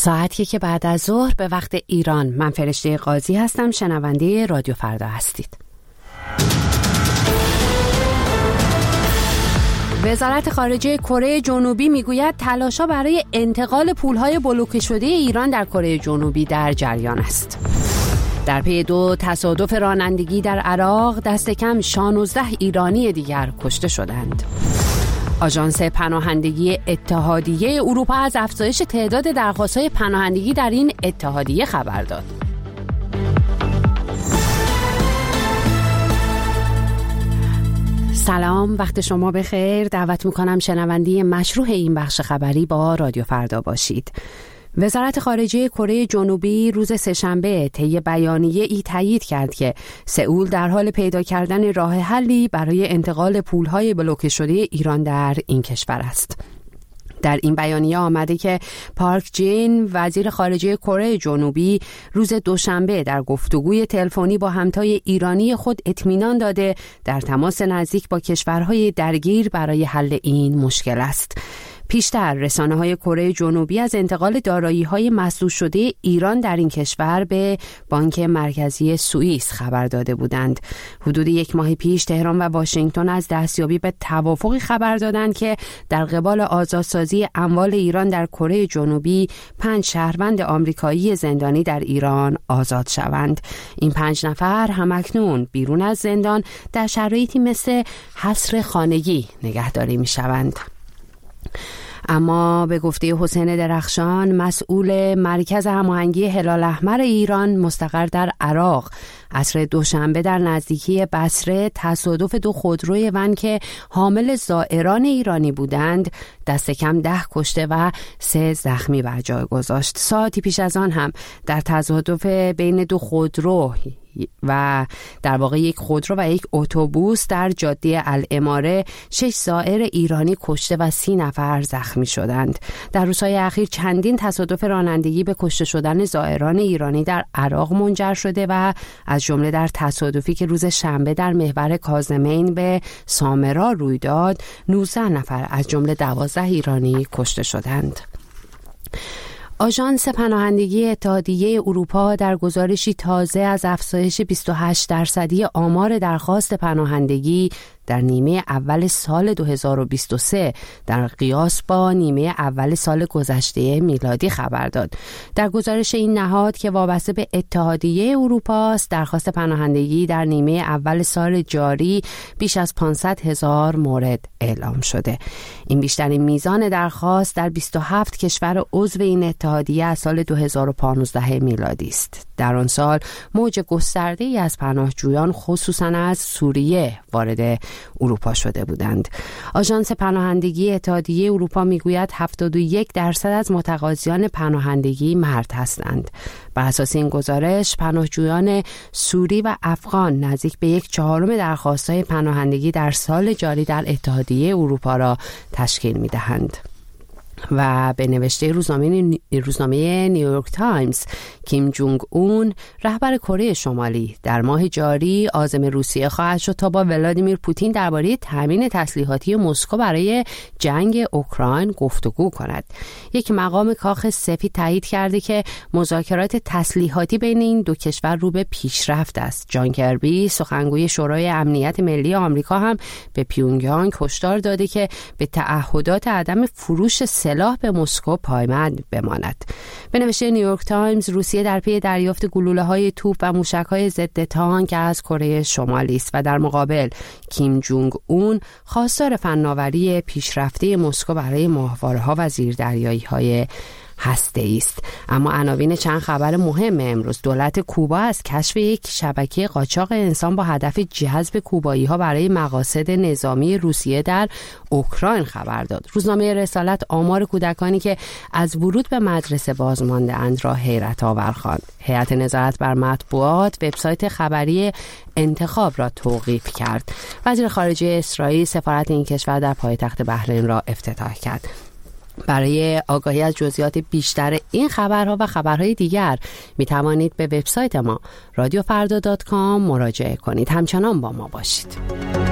ساعتی که بعد از ظهر به وقت ایران. من فرشته قاضی هستم، شنونده رادیو فردا هستید. وزارت خارجه کره جنوبی میگوید تلاش‌ها برای انتقال پول‌های بلوکه شده ایران در کره جنوبی در جریان است. در پی 2 تصادف رانندگی در عراق دست کم 16 ایرانی دیگر کشته شدند. آژانس پناهندگی اتحادیه اروپا از افزایش تعداد درخواست‌های پناهندگی در این اتحادیه خبر داد. سلام، وقت شما بخیر. دعوت میکنم شنونده مشروع این بخش خبری با رادیو فردا باشید. وزارت خارجه کره جنوبی روز سه‌شنبه طی بیانیه‌ای تایید کرد که سئول در حال پیدا کردن راه حلی برای انتقال پول‌های بلوکه شده ایران در این کشور است. در این بیانیه آمده که پارک جین وزیر خارجه کره جنوبی روز دوشنبه در گفتگوی تلفنی با همتای ایرانی خود اطمینان داده در تماس نزدیک با کشورهای درگیر برای حل این مشکل است. پیشتر رسانه‌های کره جنوبی از انتقال دارایی‌های مسدود شده ایران در این کشور به بانک مرکزی سوئیس خبر داده بودند. حدود 1 ماه پیش تهران و واشنگتن از دستیابی به توافقی خبر دادند که در قبال آزادسازی اموال ایران در کره جنوبی 5 شهروند آمریکایی زندانی در ایران آزاد شوند. این 5 نفر همکنون بیرون از زندان در شرایطی مثل حصر خانگی نگهداری می‌شوند. اما به گفته حسین درخشان مسئول مرکز هماهنگی هلال احمر ایران مستقر در عراق، عصر دوشنبه در نزدیکی بصره تصادف 2 خودروی ون که حامل زائران ایرانی بودند دست کم 10 کشته و 3 زخمی بر جای گذاشت. ساعتی پیش از آن هم در تصادف بین 2 خودرو و در واقع 1 خودرو و 1 اتوبوس در جاده الاماره 6 زائر ایرانی کشته و 30 نفر زخمی شدند. در روزهای اخیر چندین تصادف رانندگی به کشته شدن زائران ایرانی در عراق منجر شده و از جمله در تصادفی که روز شنبه در محور کاظمین به سامرا روی داد 19 نفر از جمله 12 ایرانی کشته شدند. آژانس پناهندگی اتحادیه اروپا در گزارشی تازه از افزایش 28% آمار درخواست پناهندگی در نیمه اول سال 2023 در قیاس با نیمه اول سال گذشته میلادی خبر داد. در گزارش این نهاد که وابسته به اتحادیه اروپا است، درخواست پناهندگی در نیمه اول سال جاری بیش از 500,000 مورد اعلام شده. این بیشترین میزان درخواست در 27 کشور عضو این اتحادیه از سال 2015 میلادی است. در آن سال موج گسترده‌ای از پناهجویان خصوصاً از سوریه وارد اروپا شده بودند. آژانس پناهندگی اتحادیه اروپا میگوید 71% از متقاضیان پناهندگی مرد هستند. بر اساس این گزارش پناهجویان سوری و افغان نزدیک به 1/4 درخواست‌های پناهندگی در سال جاری در اتحادیه اروپا را تشکیل می‌دهند. و به نوشته روزنامه نیویورک تایمز، کیم جونگ اون رهبر کره شمالی در ماه جاری عازم روسیه خواهد شد تا با ولادیمیر پوتین درباره تامین تسلیحاتی مسکو برای جنگ اوکراین گفتگو کند. یک مقام کاخ سفید تایید کرده که مذاکرات تسلیحاتی بین این 2 کشور رو به پیشرفت است. جان کربی سخنگوی شورای امنیت ملی آمریکا هم به پیونگیانگ هشدار داده که به تعهدات عدم فروش سلاح به مسکو پایبند بماند. به نوشته نیویورک تایمز، روسیه در پی دریافت گلوله‌های توپ و موشک‌های ضد تانک از کره شمالی است و در مقابل کیم جونگ اون خواستار فناوری پیشرفته مسکو برای ماهواره‌ها و زیردریایی‌های هسته‌ای است. اما عناوین چند خبر مهم امروز: دولت کوبا از کشف یک شبکه قاچاق انسان با هدف جذب کوبایی‌ها برای مقاصد نظامی روسیه در اوکراین خبر داد. روزنامه رسالت آمار کودکانی که از ورود به مدرسه بازمانده‌اند را حیرت آور خواند. هیئت نظارت بر مطبوعات وبسایت خبری انتخاب را توقیف کرد. وزیر خارجه اسرائیل سفارت این کشور در پایتخت بحرین را افتتاح کرد. برای آگاهی از جزئیات بیشتر این خبرها و خبرهای دیگر می توانید به وبسایت ما radiofarda.com مراجعه کنید. همچنان با ما باشید.